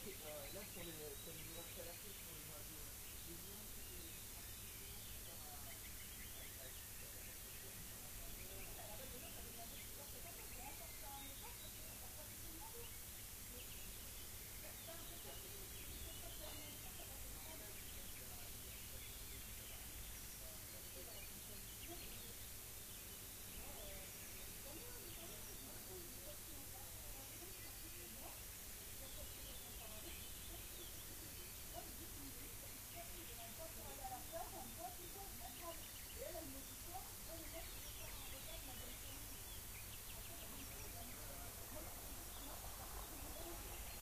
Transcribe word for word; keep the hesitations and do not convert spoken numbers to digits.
Et euh, là, sur les, sur les horaires calafiés pour le mois de juillet,